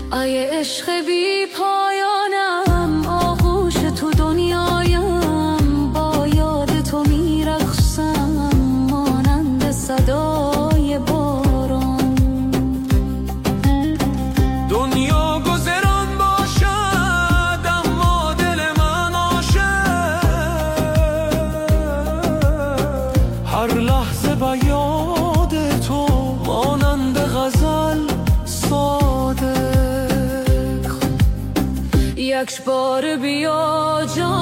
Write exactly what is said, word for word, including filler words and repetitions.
ای عشق بی پایانم، آغوش تو دنیایم، با یاد تو میرقصم مانند صدای باران. دنیا گذران باشد اما دل من عاشق، هر لحظه با یاد تو مانند غزل صادق. یک بار بیا جان